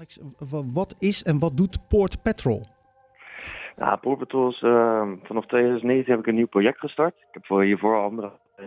Alex, wat is en wat doet Port Patrol? Nou, Paw Patrol is, vanaf 2019 heb ik een nieuw project gestart. Ik heb hiervoor andere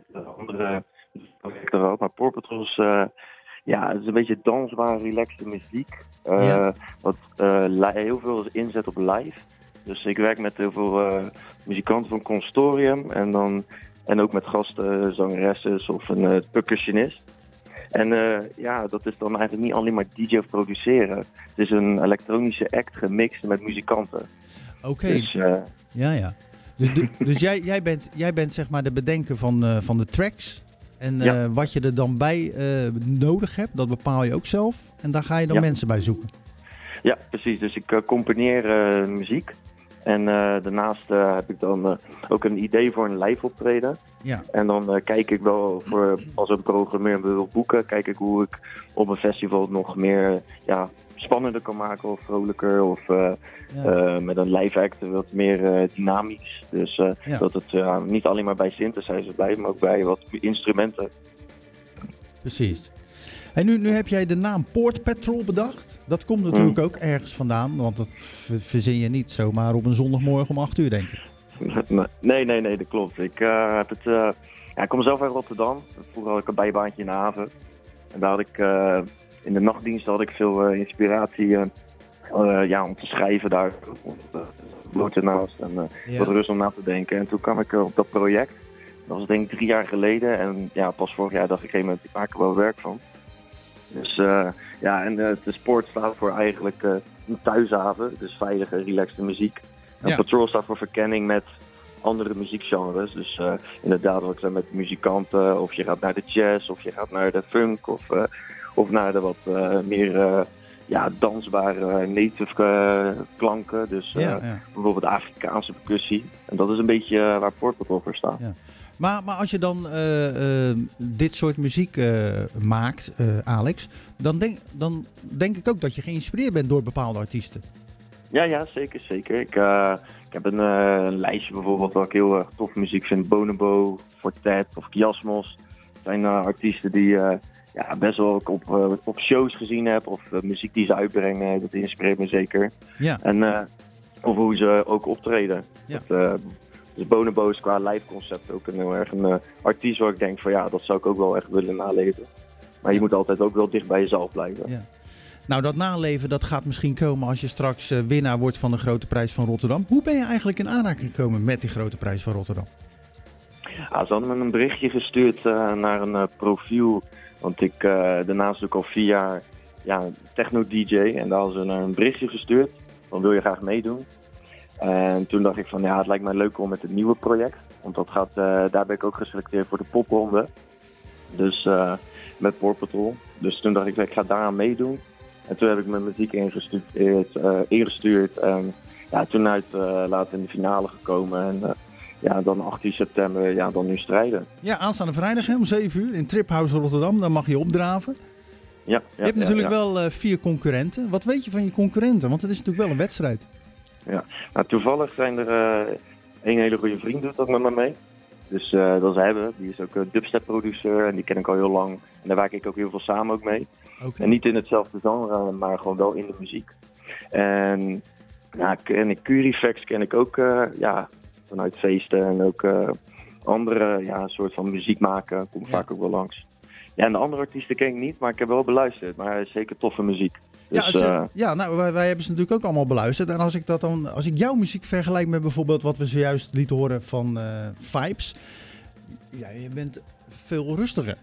projecten gehad. Maar Paw Patrol is, het is een beetje dansbare, relaxte muziek. Wat heel veel inzet op live. Dus ik werk met heel veel muzikanten van Constorium. En ook met gastzangeressen of een percussionist. En dat is dan eigenlijk niet alleen maar DJ of produceren. Het is een elektronische act gemixt met muzikanten. Oké. Dus, ja. Dus jij bent zeg maar de bedenker van de tracks. En wat je er dan bij nodig hebt, dat bepaal je ook zelf. En daar ga je dan mensen bij zoeken. Ja, precies. Dus ik componeer muziek. En daarnaast heb ik dan ook een idee voor een live optreden. Ja. En dan kijk ik wel, als een programmeur me wil boeken, kijk ik hoe ik op een festival nog meer spannender kan maken of vrolijker. Of met een live act wat meer dynamisch. Dus dat het niet alleen maar bij synthesizers blijft, maar ook bij wat instrumenten. Precies. En nu heb jij de naam Port Patrol bedacht. Dat komt natuurlijk ook ergens vandaan, want dat verzin je niet zomaar op een zondagmorgen om 8:00, denk ik. Nee, dat klopt. Ik kom zelf uit Rotterdam. Vroeger had ik een bijbaantje in de haven. En daar had ik in de nachtdienst had ik veel inspiratie om te schrijven daar. Bloed ernaast en wat rust om na te denken. En toen kwam ik op dat project. Dat was denk ik 3 jaar geleden. En pas vorig jaar dacht ik, ik maak er wel werk van. Dus de sport staat voor eigenlijk een thuishaven. Dus veilige, relaxte muziek. En Patrol staat voor verkenning met andere muziekgenres. Dus inderdaad, wat ik zei, met muzikanten. Of je gaat naar de jazz, of je gaat naar de funk. Of naar de wat meer dansbare native klanken. Dus bijvoorbeeld Afrikaanse percussie. En dat is een beetje waar Port Patrol voor staat. Ja. Maar als je dan dit soort muziek maakt, Alex, dan denk ik ook dat je geïnspireerd bent door bepaalde artiesten. Ja, zeker. Ik heb een lijstje bijvoorbeeld waar ik heel erg tof muziek vind. Bonobo, Fortet of Kiasmos. Dat zijn artiesten die best wel ook op shows gezien heb. Of muziek die ze uitbrengen, dat inspireert me zeker. Ja. En of hoe ze ook optreden. Ja. Dus Bonobo is qua live concept ook een artiest waar ik denk van dat zou ik ook wel echt willen naleven. Maar je moet altijd ook wel dicht bij jezelf blijven. Ja. Nou, dat naleven dat gaat misschien komen als je straks winnaar wordt van de Grote Prijs van Rotterdam. Hoe ben je eigenlijk in aanraking gekomen met die Grote Prijs van Rotterdam? Ze hadden me een berichtje gestuurd naar een profiel. Want ik daarnaast doe ik al 4 jaar techno-dj. En daar hadden ze een berichtje gestuurd. Dan wil je graag meedoen. En toen dacht ik van het lijkt mij leuk om met het nieuwe project. Want dat gaat, daar ben ik ook geselecteerd voor de popronde. Dus met Paw Patrol. Dus toen dacht ik ga daaraan meedoen. En toen heb ik mijn muziek ingestuurd. En toen later in de finale gekomen. En dan 18 september, dan nu strijden. Ja, aanstaande vrijdag om 7:00 in Triphouse Rotterdam. Dan mag je opdraven. Ja, je hebt natuurlijk wel 4 concurrenten. Wat weet je van je concurrenten? Want het is natuurlijk wel een wedstrijd. Ja, nou toevallig zijn er een hele goede vriend doet dat met me mee. Dus dat is Hebbe, die is ook dubstep producer en die ken ik al heel lang. En daar werk ik ook heel veel samen ook mee. Okay. En niet in hetzelfde genre, maar gewoon wel in de muziek. En Curifax ken ik ook vanuit feesten en ook andere soort van muziek maken. Komt vaak ook wel langs. Ja, en de andere artiesten ken ik niet, maar ik heb wel beluisterd. Maar zeker toffe muziek. Dus, wij hebben ze natuurlijk ook allemaal beluisterd. En als ik jouw muziek vergelijk met bijvoorbeeld wat we zojuist lieten horen van Vibes. Ja, je bent veel rustiger.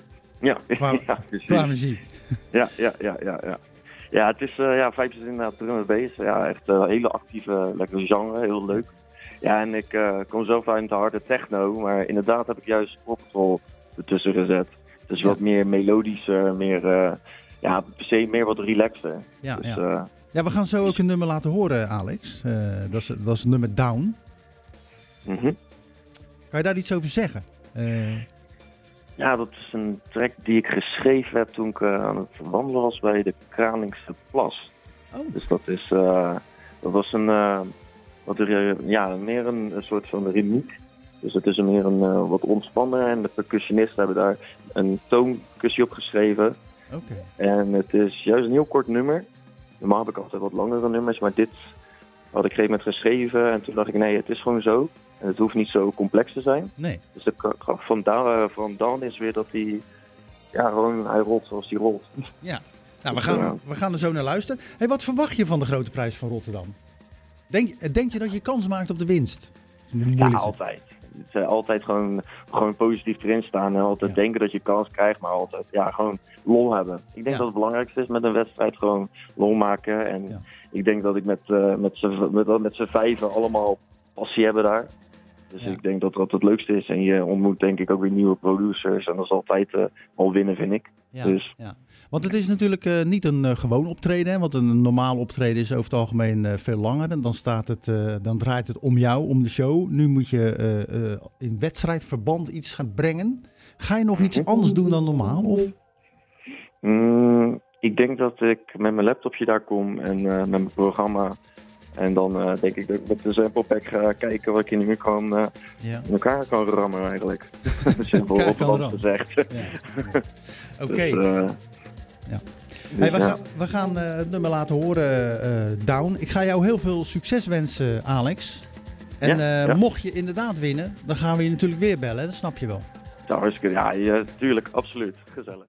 Qua muziek. Ja. Ja, het is, Vibes is inderdaad drum and bass. Ja, echt een hele actieve, lekker genre, heel leuk. Ja, en ik kom zelf uit de harde techno, maar inderdaad heb ik juist Paw Patrol ertussen gezet. Dus wat meer melodischer, meer, per se meer wat relaxter. Ja, dus, we gaan zo ook een nummer laten horen, Alex. Dat is het nummer Down. Mm-hmm. Kan je daar iets over zeggen? Ja, dat is een track die ik geschreven heb toen ik aan het wandelen was bij de Kralingse Plas. Oh. Dus dat was meer een soort van remix. Dus het is meer een wat ontspannen en de percussionisten hebben daar een toonkusje op geschreven. Okay. En het is juist een heel kort nummer. Normaal heb ik altijd wat langere nummers, maar dit had ik op een gegeven moment geschreven. En toen dacht ik, nee, het is gewoon zo. En het hoeft niet zo complex te zijn. Nee. Dus de kracht van Dan is weer dat hij, hij rolt zoals hij rolt. Ja. Nou, we gaan er zo naar luisteren. Hey, wat verwacht je van de Grote Prijs van Rotterdam? Denk je dat je kans maakt op de winst? Ja, altijd. Altijd gewoon positief erin staan en altijd denken dat je kans krijgt, maar altijd gewoon lol hebben. Ik denk dat het belangrijkste is met een wedstrijd, gewoon lol maken. En ik denk dat ik met z'n vijven allemaal passie hebben daar. Dus ik denk dat dat het leukste is. En je ontmoet denk ik ook weer nieuwe producers. En dat is altijd al winnen, vind ik. Ja, dus. Ja. Want het is natuurlijk niet een gewoon optreden. Hè? Want een normaal optreden is over het algemeen veel langer. En dan draait het om jou, om de show. Nu moet je in wedstrijdverband iets gaan brengen. Ga je nog iets anders doen dan normaal? Of? Ik denk dat ik met mijn laptopje daar kom en met mijn programma. En dan denk ik dat ik met de sample pack ga kijken wat ik in de micro in elkaar kan rammen eigenlijk. Simpel Rotterdam gezegd. Oké. We gaan het nummer laten horen, Down. Ik ga jou heel veel succes wensen, Alex. En mocht je inderdaad winnen, dan gaan we je natuurlijk weer bellen. Dat snap je wel. Ja, tuurlijk, absoluut. Gezellig.